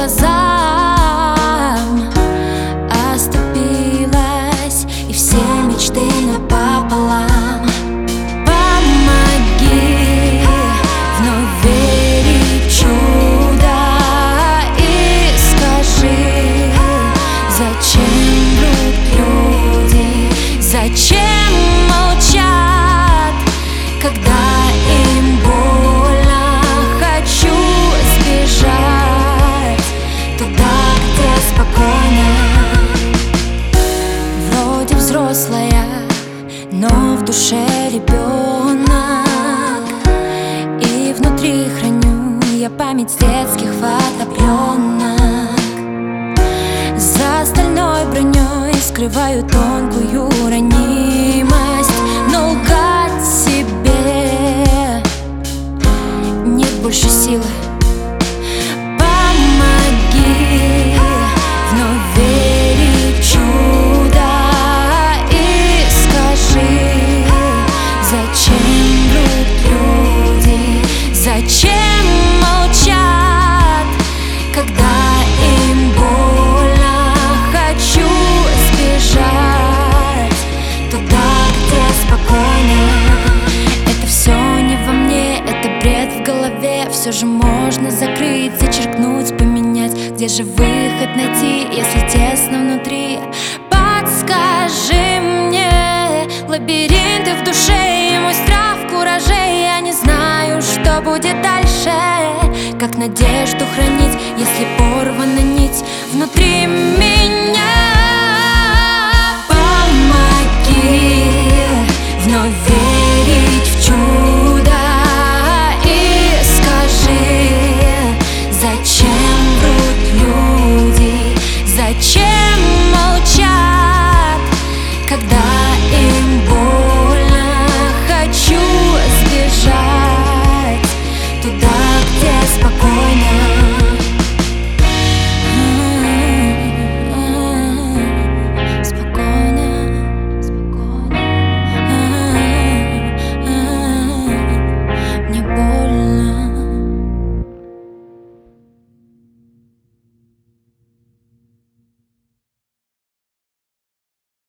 глазам оступилась, и все мечты напополам. Помоги вновь верить в чудо и скажи, зачем врут люди, зачем молчат, когда им больно. Хочу сбежать туда, где спокойно. Вроде взрослая, но в душе ребенок, и внутри храню я память с детских фотопленок. За стальной броней скрываю тонкую ранимость, но лгать себе нет больше силы. Помоги вновь верить в чудо и скажи, зачем врут люди, зачем молчат, когда им больно. Хочу сбежать туда, где спокойно. Это все не во мне, это бред в голове. Все же можно закрыть, зачеркнуть, поменять. Где же выход найти, если тесно внутри? Подскажи мне, лабиринты в душе и мой страх в кураже. Я не знаю, что будет дальше, как надежду хранить, если порвана нить внутри меня. Помоги вновь верить в чудо и скажи, зачем врут люди, зачем